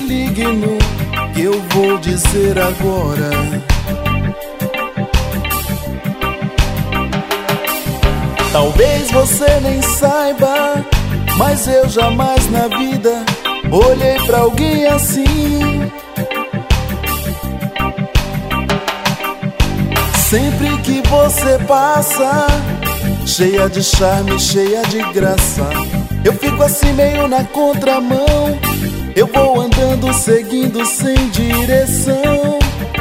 ligue no que eu vou dizer agora. Talvez você nem saiba, mas eu jamais na vida olhei pra alguém assim. Sempre que você passa, cheia de charme, cheia de graça, eu fico assim meio na contramão. Eu vou andando, seguindo sem direção.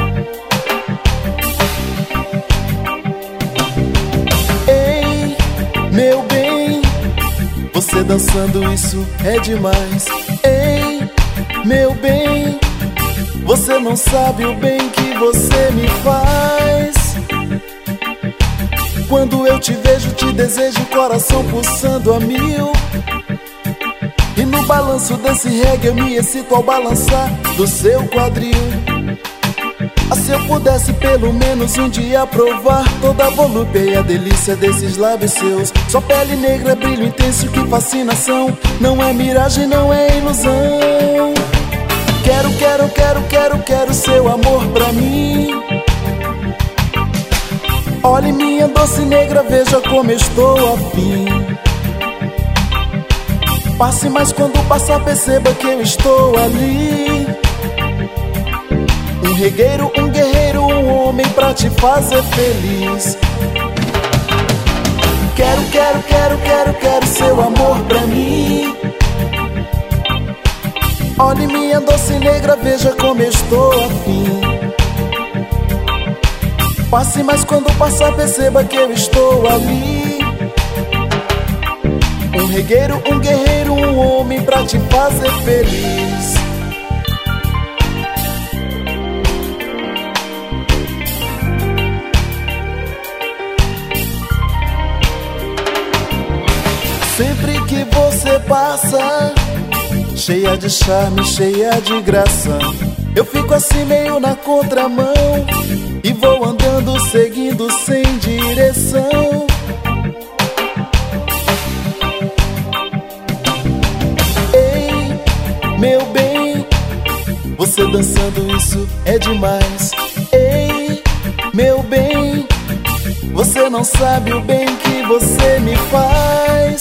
Ei, meu bem, você dançando, isso é demais. Ei, meu bem, você não sabe o bem que você me faz. Quando eu te vejo, te desejo, coração pulsando a mil. E no balanço desse reggae eu me excito ao balançar do seu quadril. Se eu pudesse pelo menos um dia provar toda a volúpia e a delícia desses lábios seus. Sua pele negra, brilho intenso, que fascinação. Não é miragem, não é ilusão. Quero, quero, quero, quero, quero seu amor pra mim. Olhe minha doce negra, veja como eu estou afim. Passe, mas quando passar perceba que eu estou ali. Um regueiro, um guerreiro, um homem pra te fazer feliz. Quero, quero, quero, quero, quero seu amor pra mim. Olhe minha doce negra, veja como eu estou afim. Passe, mas quando passar perceba que eu estou ali. Um regueiro, um guerreiro, um homem pra te fazer feliz. Sempre que você passa, cheia de charme, cheia de graça, eu fico assim meio na contramão. E vou andando, seguindo sem direção. Ei, meu bem, você dançando, isso é demais. Ei, meu bem, você não sabe o bem que você me faz.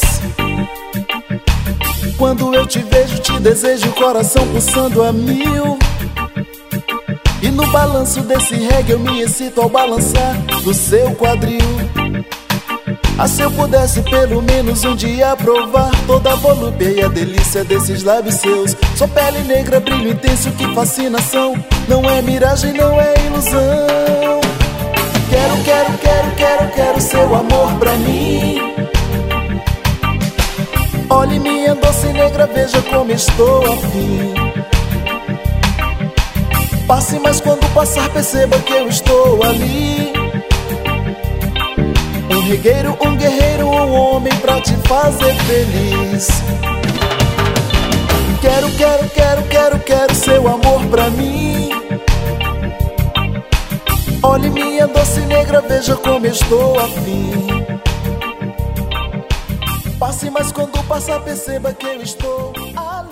Quando eu te vejo, te desejo, coração pulsando a mil. E no balanço desse reggae eu me excito ao balançar do seu quadril. Se eu pudesse pelo menos um dia provar toda a volúpia e a delícia desses lábios seus. Sua pele negra, brilho intenso, que fascinação. Não é miragem, não é ilusão. Quero, quero, quero, quero, quero seu amor pra mim. Olhe minha doce negra, veja como estou afim. Passe, mas quando passar perceba que eu estou ali. Um regueiro, um guerreiro, um homem pra te fazer feliz. Quero, quero, quero, quero, quero seu amor pra mim. Olhe minha doce negra, veja como eu estou afim. Passe, mas quando passar perceba que eu estou ali.